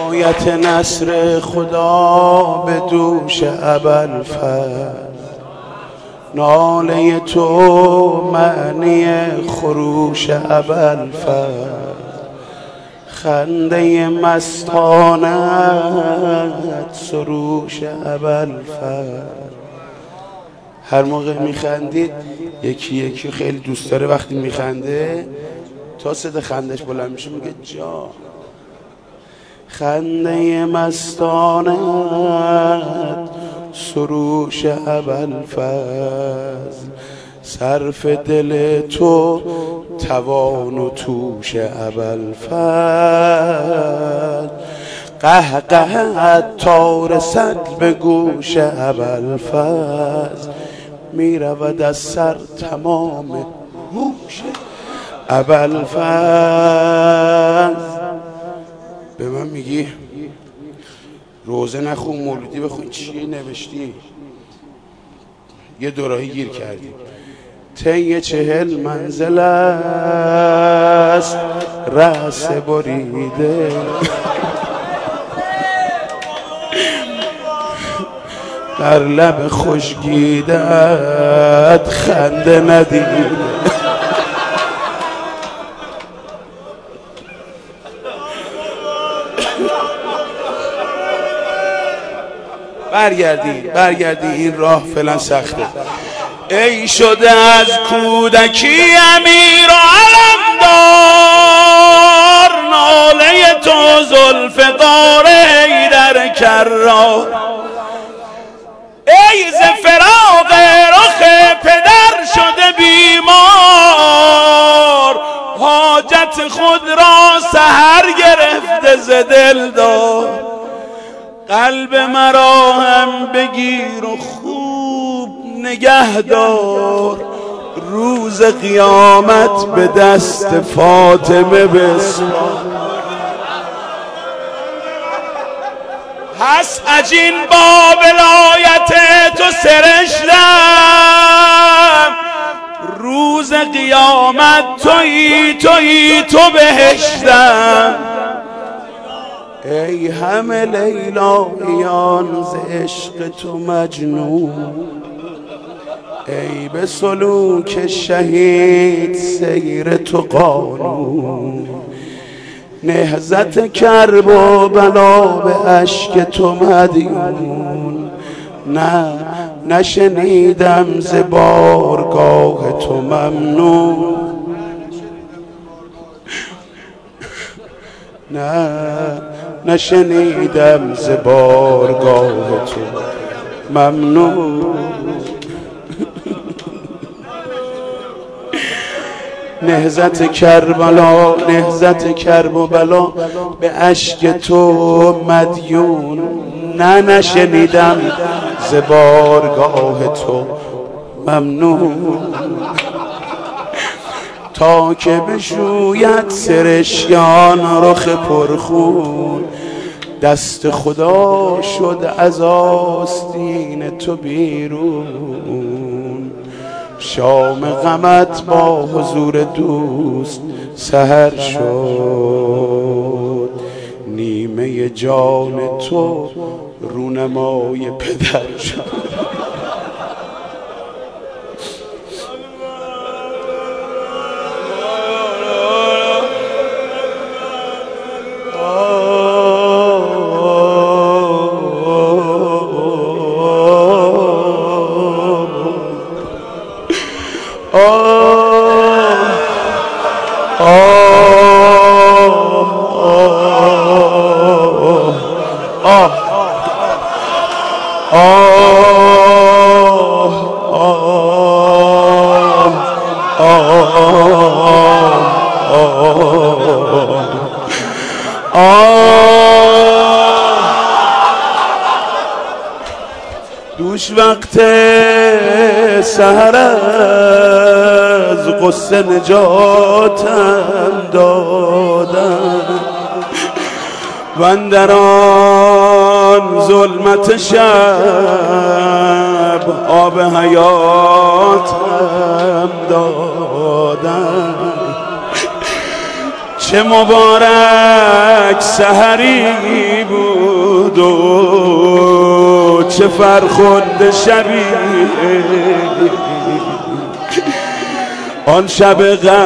آیت نصر خدا به دوش ابوالفضل، ناله تو معنی خروش ابوالفضل، خنده مستانت سروش ابوالفضل. هر موقع میخندید یکی یکی خیلی دوست داره وقتی میخنده تا صدا خندش بلند میشه میگه جا. خنده مستانت سروش ابوالفضل، صرف دل تو توان و توش ابوالفضل، قهقهت تا رسد به گوش ابوالفضل، میرود از سر تمام هوش ابوالفضل. به من میگی روزه نخون مولودی بخون، چی نوشتی؟ یه دوراهی گیر کردیم. طی 40 منزل است رأس بریده، در لب خشکیدت خنده ندیده. برگردی این راه فعلا سخته. ای شده از کودکی امیر و علمدار، ناله تو ذوالفقار حیدر کرار، ای ز فراق رخ پدر شده بیمار، حاجت خود را سحر گرفته ز دلدار، قلب مرا هم بگیر و خوب نگه دار، روز قیامت به دست فاطمه بسپار. هست اجین با ولایت تو سرشتم، روز قیامت تویی تو بهشتم. ای همه لیلاییان ز عشق تو مجنون، ای به سلوک شهید سیر تو قانون، نهضت کرب و بلا به اشک تو مدیون، نشنیدم ز بارگاه تو ممنون، نشنیدم ز بارگاه تو ممنون. نهضت کرب و بلا به اشک تو مدیون، نشنیدم ز بارگاه تو ممنون. تا که بشوید سرشیان رخ پرخون، دست خدا شد از آستین تو بیرون، شام غمت با حضور دوست سحر شد، نیمه جان تو رونمای پدر شد. دوش وقت سحر از غصه نجاتم دادن، و اندر آن ظلمت شب آب حیاتم دادن. چه مبارک سحری بود و چه فرخنده شبی، آن شب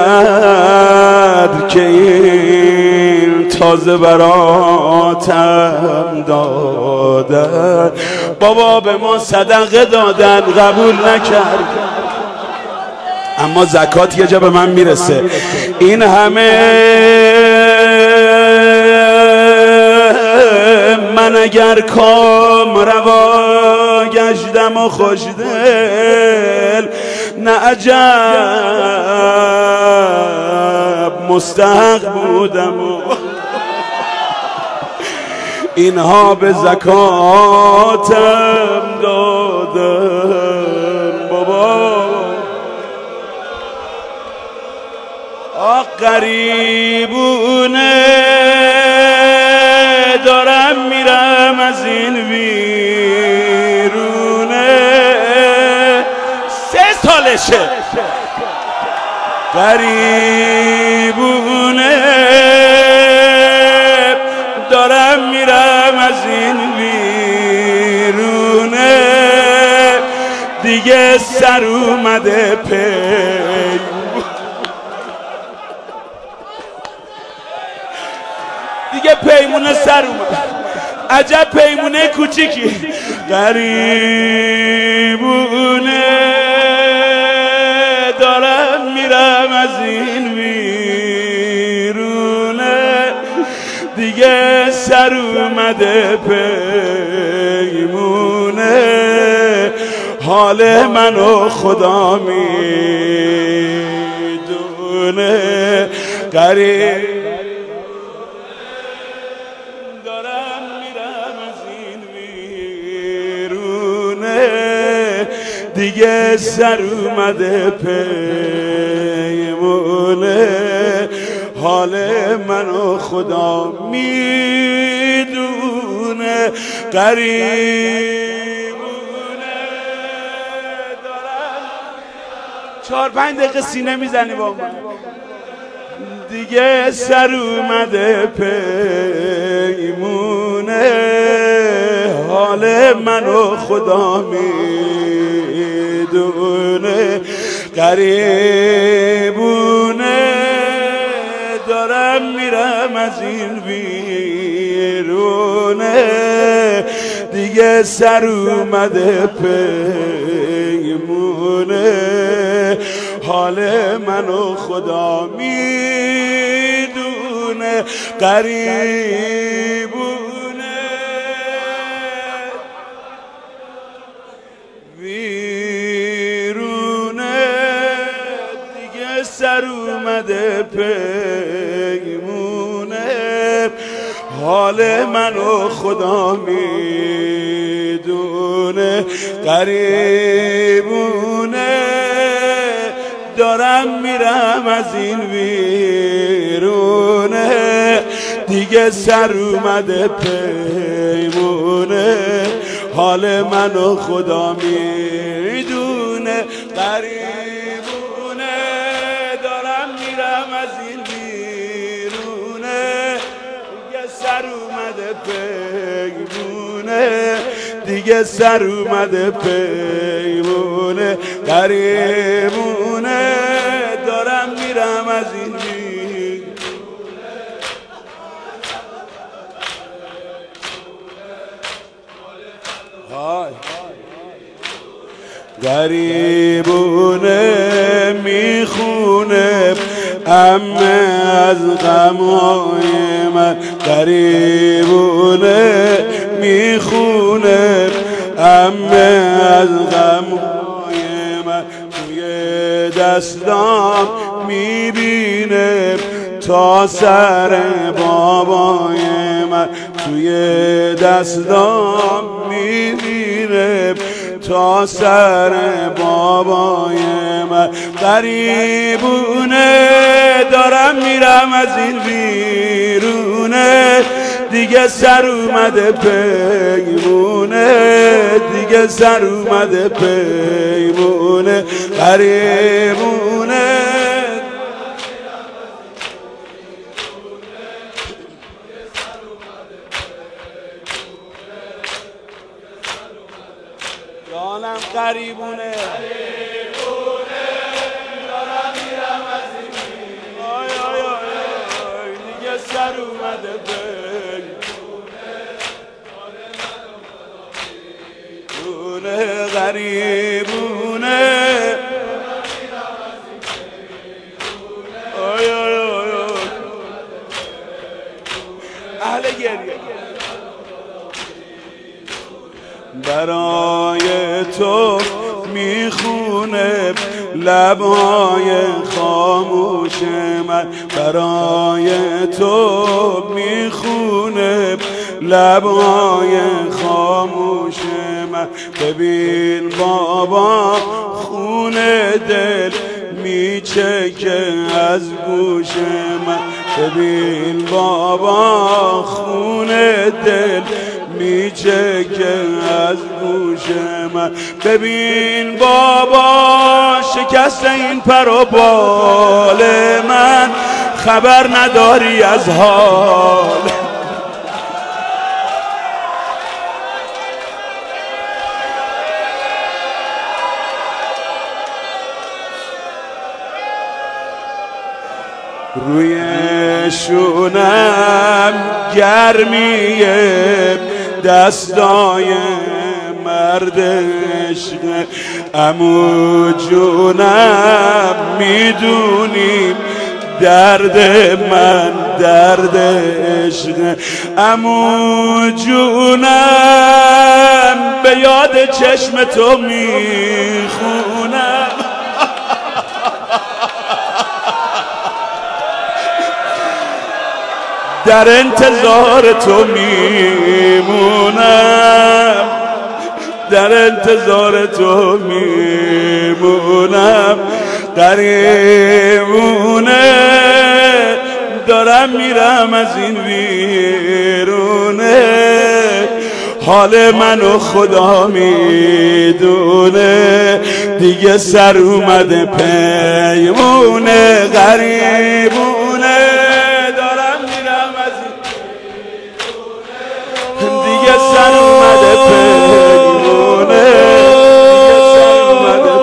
قدر که این تازه براتم دادن، بابا به ما صدقه دادن قبول نکرد، اما زکات یه جا به من میرسه. این همه من اگر کام روا گشتم و خوشدل، نه عجب مستحق بودم و اینها به زکاتم دادن. بابا غریبونه دارم میرم از این ویرونه، 3 سالشه غریبونه دارم میرم از این ویرونه، دیگه سر اومده دیگه پیمونه سر اومد، عجب پیمونه کوچیکی. غریبونه دارم میرم از این ویرونه، دیگه سر اومده پیمونه، حال منو خدا میدونه. غریب دیگه سر اومده پیمونه، حال منو خدا میدونه. قریبونه دارم 4-5 دقیقه سینه میزنی با من، دیگه سر اومده پیمونه، حال منو خدا میدونه. غریبونه دارم میرم از این ویرونه، دیگه سر اومده پیمونه، حال منو خدا میدونه. غریبونه ویرونه دیگه سر اومده پیمونه، حال منو خدا میدونه. غریبونه دارم میرم از این ویرونه، دیگه سر اومده پیمونه، حال منو خدا میدونه. غریبونه دارم میرم از این ویرونه، دیگه سر اومده پیمونه، دیگه سر اومده پیمونه. غریبونه دارم میرم از این ویرونه. غریبونه میخونه امه از غمهای من، غریبونه میخونه امه از غمهای من، توی دستام میبینه تا سر بابای من، توی دستام میبینه تا سر بابای من. غریبونه دارم میرم از این ویرونه، دیگه سر اومده پیمونه، دیگه سر اومده پیمونه. غریبونه جانم غریبونه دارم میرم از این آی آی آی دیگه سر اومده بیرونه غریبونه آی آی آی اهل گریه برای تو میخونه لبای خاموش من برای تو میخونه لبای خاموش من ببین بابا خونه دل میچکه از گوش من ببین بابا خونه دل میچکه از گوش من ببین بابا شکست این پر و بال من خبر نداری از حال روی شونم گرمیه دستای مرد عشق عمو جونم میدونی درد من درد عشق عمو جونم به یاد چشم تو میخونم در انتظار تو میمونم در انتظار تو میمونم غریبونه دارم میرم از این ویرونه حال منو خدا میدونه دیگه سر اومده پیمونه غریبونه دارم میرم از این دیگه سر اومده پیمونه دیگه سر اومده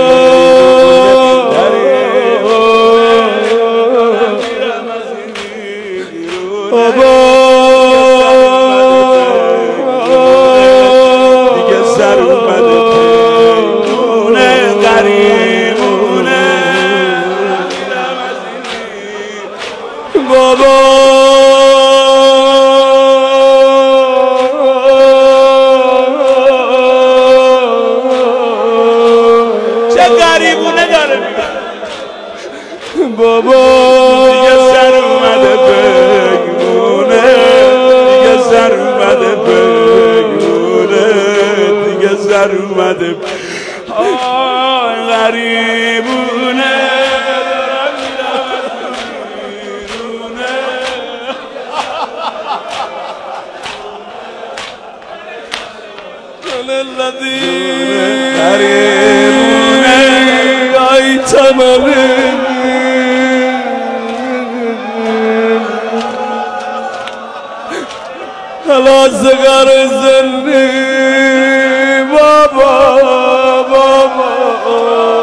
بابا دیگه سر اومده بگونه دیگه سر اومده بگونه دیگه سر اومده آی غریبونه دارم میرم بیرونه غریبونه ای تمامه خلاص غر زنی بابا بابا